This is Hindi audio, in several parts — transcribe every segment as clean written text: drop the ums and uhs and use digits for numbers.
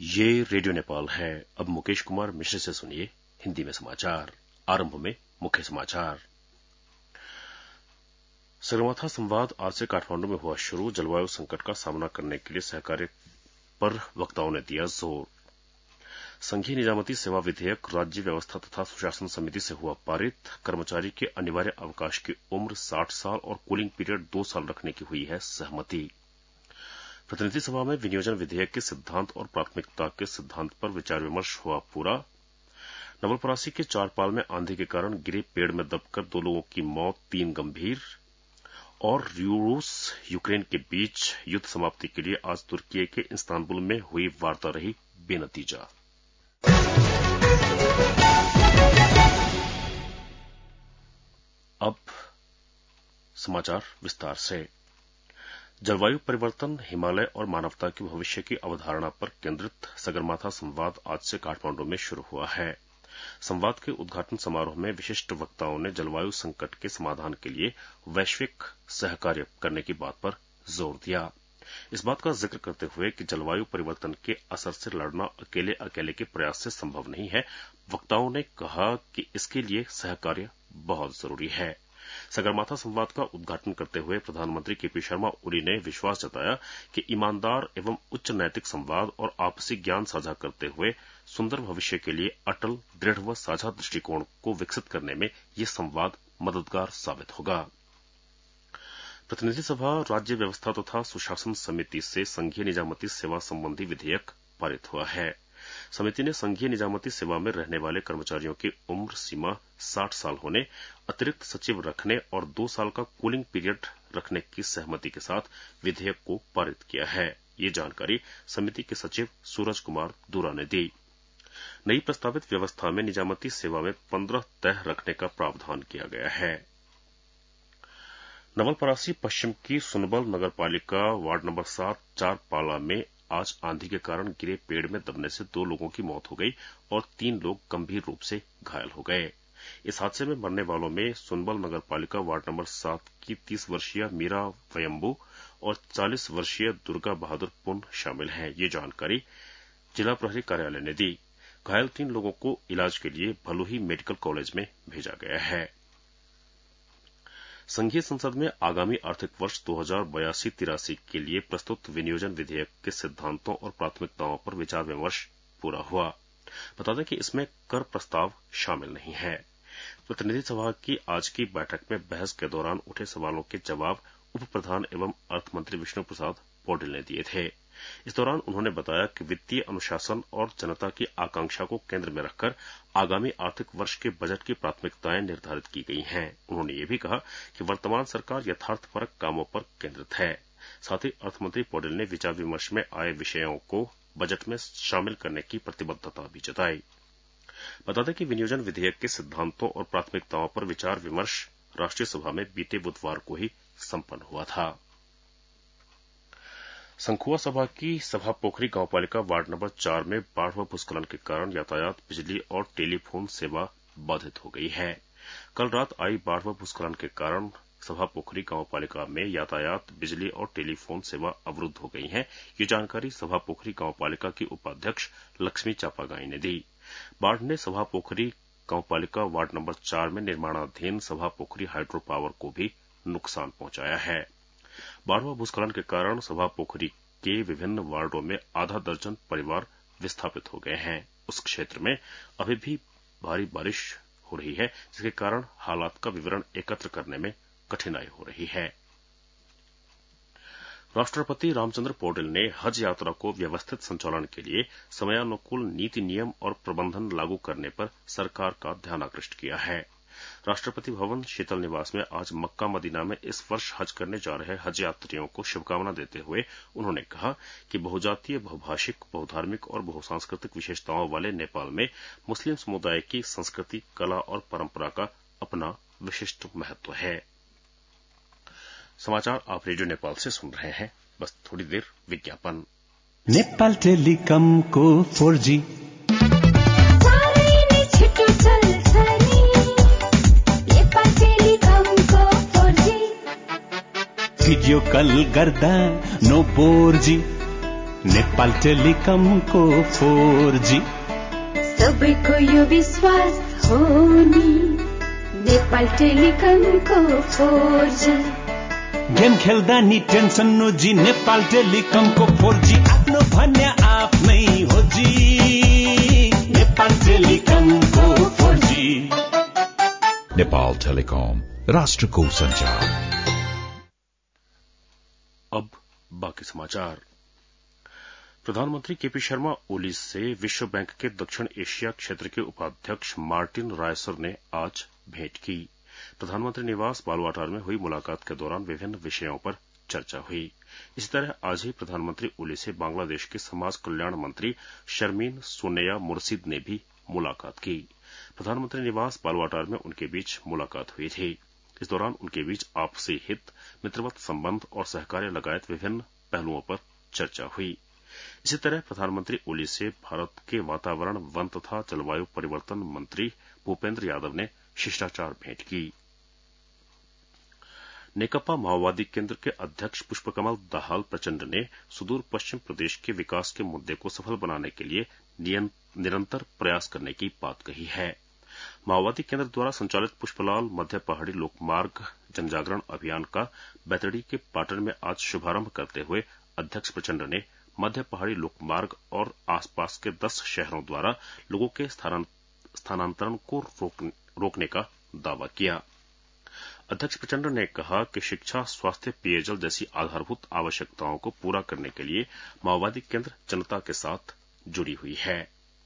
ये रेडियो नेपाल है। अब मुकेश कुमार मिश्र से सुनिए हिंदी में समाचार। आरंभ में मुख्य समाचार। सगरमाथा संवाद आज से काठमांडू में हुआ शुरू। जलवायु संकट का सामना करने के लिए सहकार्य पर वक्ताओं ने दिया जोर। संघीय निजामती सेवा विधेयक राज्य व्यवस्था तथा सुशासन समिति से हुआ पारित। कर्मचारी के अनिवार्य अवकाश की उम्र 60 साल और कूलिंग पीरियड 2 साल रखने की हुई है सहमति। प्रतिनिधि सभा में विनियोजन विधेयक के सिद्धांत और प्राथमिकता के सिद्धांत पर विचार विमर्श हुआ पूरा। नवलपरासी के चारपाल में आंधी के कारण गिरे पेड़ में दबकर 2 लोगों की मौत, 3 गंभीर। और रूस यूक्रेन के बीच युद्ध समाप्ति के लिए आज तुर्की के इस्तांबुल में हुई वार्ता रही बेनतीजा। अब समाचार विस्तार से। जलवायु परिवर्तन, हिमालय और मानवता के भविष्य की अवधारणा पर केंद्रित सगरमाथा संवाद आज से काठमांडू में शुरू हुआ है। संवाद के उद्घाटन समारोह में विशिष्ट वक्ताओं ने जलवायु संकट के समाधान के लिए वैश्विक सहकार्य करने की बात पर जोर दिया। इस बात का जिक्र करते हुए कि जलवायु परिवर्तन के असर से लड़ना अकेले के प्रयास से संभव नहीं है, वक्ताओं ने कहा कि इसके लिए सहकार्य बहुत जरूरी है। सगरमाथा संवाद का उद्घाटन करते हुए प्रधानमंत्री केपी शर्मा ओली ने विश्वास जताया कि ईमानदार एवं उच्च नैतिक संवाद और आपसी ज्ञान साझा करते हुए सुंदर भविष्य के लिए अटल, दृढ़ व साझा दृष्टिकोण को विकसित करने में ये संवाद मददगार साबित होगा। प्रतिनिधि सभा राज्य व्यवस्था तथा सुशासन समिति से संघीय निजामती सेवा संबंधी विधेयक पारित हुआ है। समिति ने संघीय निजामती सेवा में रहने वाले कर्मचारियों की उम्र सीमा 60 साल होने, अतिरिक्त सचिव रखने और 2 साल का कूलिंग पीरियड रखने की सहमति के साथ विधेयक को पारित किया है। ये जानकारी समिति के सचिव सूरज कुमार दूरा ने दी। नई प्रस्तावित व्यवस्था में निजामती सेवा में 15 तह रखने का प्रावधान किया गया है। नवलपरासी पश्चिम की सुनबल नगरपालिका वार्ड नंबर 7 चारपाला में आज आंधी के कारण गिरे पेड़ में दबने से 2 लोगों की मौत हो गई और 3 लोग गंभीर रूप से घायल हो गए। इस हादसे में मरने वालों में सुनबल नगरपालिका वार्ड नंबर 7 की 30 वर्षीय मीरा वयम्बू और 40 वर्षीय दुर्गा बहादुर पुन शामिल हैं। ये जानकारी जिला प्रहरी कार्यालय ने दी। घायल 3 लोगों को इलाज के लिए भलुही मेडिकल कॉलेज में भेजा गया है। संघीय संसद में आगामी आर्थिक वर्ष 2082-83 के लिए प्रस्तुत विनियोजन विधेयक के सिद्धांतों और प्राथमिकताओं पर विचार विमर्श पूरा हुआ। बता दें कि इसमें कर प्रस्ताव शामिल नहीं है। प्रतिनिधि सभा की आज की बैठक में बहस के दौरान उठे सवालों के जवाब उप प्रधान एवं अर्थ मंत्री विष्णु प्रसाद पौडेल ने दिए थे। इस दौरान उन्होंने बताया कि वित्तीय अनुशासन और जनता की आकांक्षा को केंद्र में रखकर आगामी आर्थिक वर्ष के बजट की प्राथमिकताएं निर्धारित की गई हैं। उन्होंने ये भी कहा कि वर्तमान सरकार यथार्थपरक कामों पर केंद्रित है। साथ ही अर्थमंत्री पौडेल ने विचार विमर्श में आए विषयों को बजट में शामिल करने की प्रतिबद्धता भी जताई। बता दें कि विनियोजन विधेयक के सिद्धांतों और प्राथमिकताओं पर विचार विमर्श राष्ट्रीय सभा में बीते बुधवार को ही संपन्न हुआ था। संखुआ सभा की सभा पोखरी गांवपालिका वार्ड नंबर 4 में बाढ़ व भूस्खलन के कारण यातायात, बिजली और टेलीफोन सेवा बाधित हो गई है। कल रात आई बाढ़ व भूस्खलन के कारण सभा पोखरी गांवपालिका में यातायात, बिजली और टेलीफोन सेवा अवरुद्ध हो गई है। ये जानकारी सभा पोखरी गांवपालिका की उपाध्यक्ष लक्ष्मी चापागाई ने दी। बाढ़ ने सभा पोखरी गांवपालिका वार्ड नंबर 4 में निर्माणाधीन सभा पोखरी हाइड्रो पावर को भी नुकसान पहुंचाया है। बाढ़ व भूस्खलन के कारण सभा पोखरी के विभिन्न वार्डों में आधा दर्जन परिवार विस्थापित हो गए हैं। उस क्षेत्र में अभी भी भारी बारिश हो रही है, जिसके कारण हालात का विवरण एकत्र करने में कठिनाई हो रही है। राष्ट्रपति रामचंद्र पौडेल ने हज यात्रा को व्यवस्थित संचालन के लिए समयानुकूल नीति, नियम और प्रबंधन लागू करने पर सरकार का ध्यानाकृष्ट किया है। राष्ट्रपति भवन शीतल निवास में आज मक्का मदीना में इस वर्ष हज करने जा रहे हज यात्रियों को शुभकामना देते हुए उन्होंने कहा कि बहुजातीय, बहुभाषिक, बहुधार्मिक और बहुसांस्कृतिक विशेषताओं वाले नेपाल में मुस्लिम समुदाय की संस्कृति, कला और परंपरा का अपना विशिष्ट महत्व है। समाचार आप रेडियो नेपाल से सुन रहे हैं। बस थोड़ी देर विज्ञापन। नेपाल टेलिकम को 4G भिडियो कल गर्दा नो बोर्जी नेपाल टेलिकमको 4G सबैको यो विश्वास हो नि नेपाल टेलिकमको 4G गेम खेल्दा नि टेन्सन नोजी नेपाल टेलिकमको 4G आफ्नो भन्ने आफ्नै हो जी नेपाल टेलिकमको 4G नेपाल टेलिकम राष्ट्रको संचार। अब बाकी समाचार। प्रधानमंत्री केपी शर्मा ओली से विश्व बैंक के दक्षिण एशिया क्षेत्र के उपाध्यक्ष मार्टिन रायसर ने आज भेंट की। प्रधानमंत्री निवास बालुवाटार में हुई मुलाकात के दौरान विभिन्न विषयों पर चर्चा हुई। इसी तरह आज ही प्रधानमंत्री ओली से बांग्लादेश के समाज कल्याण मंत्री शर्मीन सोनेया मुर्शिद ने भी मुलाकात की। प्रधानमंत्री निवास बालुवाटार में उनके बीच मुलाकात हुई थी। इस दौरान उनके बीच आपसी हित, मित्रवत संबंध और सहकार्य लगायत विभिन्न पहलुओं पर चर्चा हुई। इसी तरह प्रधानमंत्री ओली से भारत के वातावरण, वन तथा जलवायु परिवर्तन मंत्री भूपेंद्र यादव ने शिष्टाचार भेंट की। नेकपा माओवादी केंद्र के अध्यक्ष पुष्पकमल दाहाल प्रचंड ने सुदूर पश्चिम प्रदेश के विकास के मुद्दे को सफल बनाने के लिए निरंतर प्रयास करने की बात कही है। माओवादी केंद्र द्वारा संचालित पुष्पलाल मध्य पहाड़ी लोकमार्ग जनजागरण अभियान का बैतडी के पाटन में आज शुभारंभ करते हुए अध्यक्ष प्रचंड ने मध्य पहाड़ी लोकमार्ग और आसपास के 10 शहरों द्वारा लोगों के स्थानांतरण को रोकने का दावा किया। अध्यक्ष प्रचंड ने कहा कि शिक्षा, स्वास्थ्य, पेयजल जैसी आधारभूत आवश्यकताओं को पूरा करने के लिए माओवादी केंद्र जनता के साथ जुड़ी हुई है।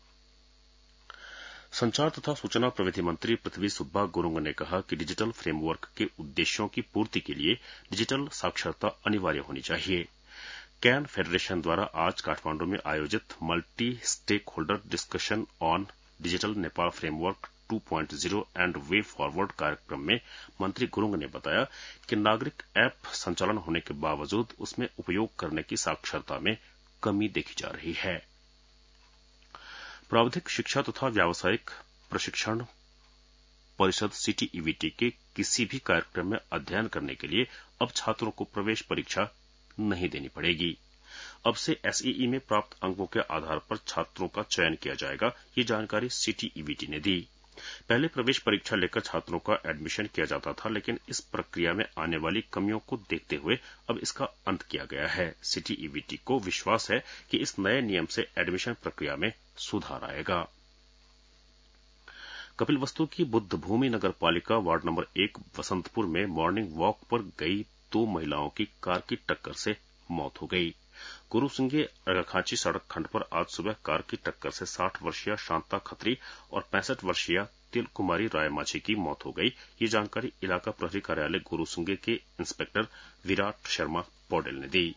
संचार तथा सूचना प्रविधि मंत्री पृथ्वी सुब्बा गुरुंग ने कहा कि डिजिटल फ्रेमवर्क के उद्देश्यों की पूर्ति के लिए डिजिटल साक्षरता अनिवार्य होनी चाहिए। कैन फेडरेशन द्वारा आज काठमांडू में आयोजित multi stakeholder discussion on digital Nepal framework 2.0 and way forward कार्यक्रम में मंत्री गुरुंग ने बताया कि नागरिक ऐप संचालन होने के बावजूद उसमें उपयोग करने की साक्षरता में कमी देखी जा रही है। प्राविधिक शिक्षा तथा व्यावसायिक प्रशिक्षण परिषद सीटीईवीटी के किसी भी कार्यक्रम में अध्ययन करने के लिए अब छात्रों को प्रवेश परीक्षा नहीं देनी पड़ेगी। अब से एसईई में प्राप्त अंकों के आधार पर छात्रों का चयन किया जाएगा। ये जानकारी सीटीईवीटी ने दी। पहले प्रवेश परीक्षा लेकर छात्रों का एडमिशन किया जाता था, लेकिन इस प्रक्रिया में आने वाली कमियों को देखते हुए अब इसका अंत किया गया है। सीटीईवीटी को विश्वास है कि इस नए नियम से एडमिशन प्रक्रिया में सुधार आएगा। कपिलवस्तु की बुद्ध भूमि नगर पालिका वार्ड नंबर 1 वसंतपुर में मॉर्निंग वॉक पर गई 2 महिलाओं की कार की टक्कर से मौत हो गई। गुरुसिंगे अरगाखांची सड़क खंड पर आज सुबह कार की टक्कर से 60 वर्षीय शांता खत्री और 65 वर्षीय तिल कुमारी राय माझी की मौत हो गई। ये जानकारी इलाका प्रहरी कार्यालय गुरुसिंगे के इंस्पेक्टर विराट शर्मा पौडेल ने दी।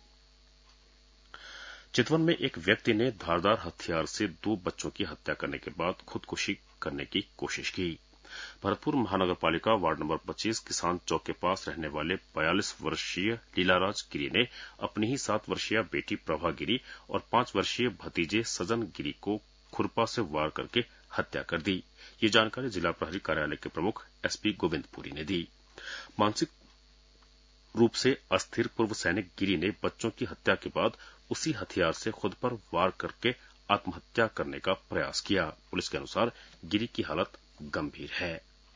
चितवन में एक व्यक्ति ने धारदार हथियार से 2 बच्चों की हत्या करने के बाद खुदकुशी करने की कोशिश की। भरतपुर महानगरपालिका वार्ड नंबर 25 किसान चौक के पास रहने वाले 42 वर्षीय लीलाराज गिरी ने अपनी ही 7 वर्षीय बेटी प्रभा गिरी और 5 वर्षीय भतीजे सजन गिरी को खुरपा से वार करके हत्या कर दी। ये जानकारी जिला प्रहरी कार्यालय के प्रमुख एसपी गोविंदपुरी ने दी। मानसिक रूप से अस्थिर पूर्व सैनिक गिरी ने बच्चों की हत्या के बाद उसी हथियार से खुद पर वार करके आत्महत्या करने का प्रयास किया। पुलिस के अनुसार गिरी की हालत गंभीर है।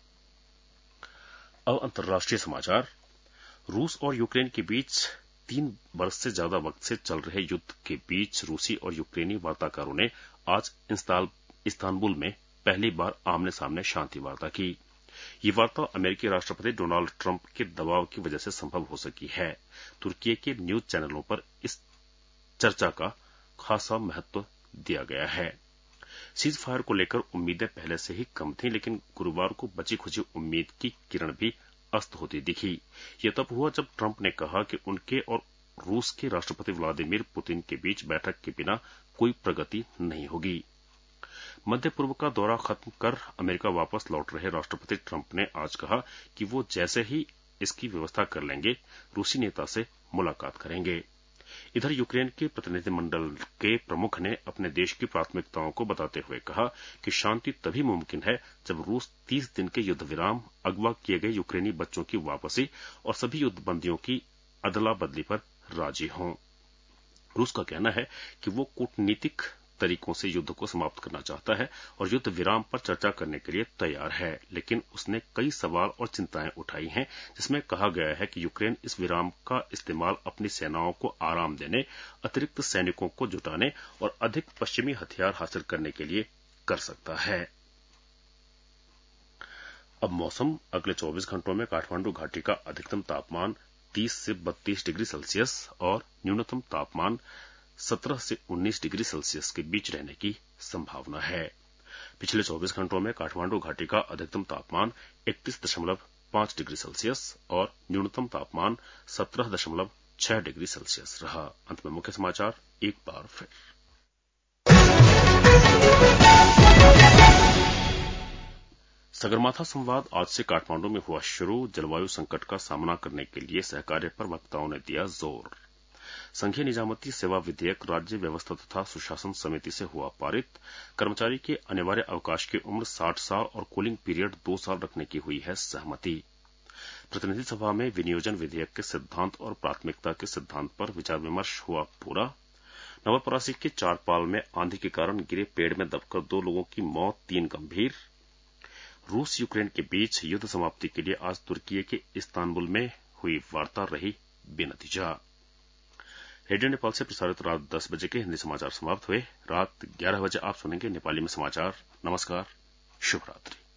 अब अंतर्राष्ट्रीय समाचार। रूस और यूक्रेन के बीच 3 वर्ष से ज्यादा वक्त से चल रहे युद्ध के बीच रूसी और यूक्रेनी वार्ताकारों ने आज इस्तांबुल में पहली बार आमने सामने शांति वार्ता की। ये वार्ता अमेरिकी राष्ट्रपति डोनाल्ड ट्रंप के दबाव की वजह से संभव हो सकी है। तुर्की के न्यूज चैनलों पर इस चर्चा का खासा महत्व दिया गया है। सीज फायर को लेकर उम्मीदें पहले से ही कम थीं, लेकिन गुरुवार को बची खुची उम्मीद की किरण भी अस्त होती दिखी। यह तब हुआ जब ट्रंप ने कहा कि उनके और रूस के राष्ट्रपति व्लादिमीर पुतिन के बीच बैठक के बिना कोई प्रगति नहीं होगी। मध्य पूर्व का दौरा खत्म कर अमेरिका वापस लौट रहे राष्ट्रपति ट्रंप ने आज कहा कि वो जैसे ही इसकी व्यवस्था कर लेंगे, रूसी नेता से मुलाकात करेंगे। इधर यूक्रेन के प्रतिनिधिमंडल के प्रमुख ने अपने देश की प्राथमिकताओं को बताते हुए कहा कि शांति तभी मुमकिन है जब रूस 30 दिन के युद्ध विराम, अगवा किए गए यूक्रेनी बच्चों की वापसी और सभी युद्धबंदियों की अदला बदली पर राजी हों। रूस का कहना है कि वो कूटनीतिक तरीकों से युद्ध को समाप्त करना चाहता है और युद्ध विराम पर चर्चा करने के लिए तैयार है, लेकिन उसने कई सवाल और चिंताएं उठाई हैं, जिसमें कहा गया है कि यूक्रेन इस विराम का इस्तेमाल अपनी सेनाओं को आराम देने, अतिरिक्त सैनिकों को जुटाने और अधिक पश्चिमी हथियार हासिल करने के लिए कर सकता है। अब मौसम। अगले 24 घंटों में काठमांडू घाटी का अधिकतम तापमान 30 से 32 डिग्री सेल्सियस और न्यूनतम तापमान 17 से 19 डिग्री सेल्सियस के बीच रहने की संभावना है। पिछले 24 घंटों में काठमांडू घाटी का अधिकतम तापमान 31.5 डिग्री सेल्सियस और न्यूनतम तापमान 17.6 डिग्री सेल्सियस रहा। अंत में मुख्य समाचार एक बार फिर। सगरमाथा संवाद आज से काठमांडू में हुआ शुरू। जलवायु संकट का सामना करने के लिए सहकार्य पर वक्ताओं ने दिया जोर। संघीय निजामती सेवा विधेयक राज्य व्यवस्था तथा सुशासन समिति से हुआ पारित। कर्मचारी के अनिवार्य अवकाश की उम्र 60 साल और कूलिंग पीरियड 2 साल रखने की हुई है सहमति। प्रतिनिधि सभा में विनियोजन विधेयक के सिद्धांत और प्राथमिकता के सिद्धांत पर विचार विमर्श हुआ पूरा। नवलपरासी के चारपाल में आंधी के कारण गिरे पेड़ में दबकर 2 लोगों की मौत, 3 गंभीर। रूस यूक्रेन के बीच युद्ध समाप्ति के लिए आज तुर्की के इस्तांबुल में हुई वार्ता रही बेनतीजा। रेडियो नेपाल से प्रसारित रात 10 बजे के हिंदी समाचार समाप्त हुए। रात 11 बजे आप सुनेंगे नेपाली में समाचार। नमस्कार, शुभ रात्रि।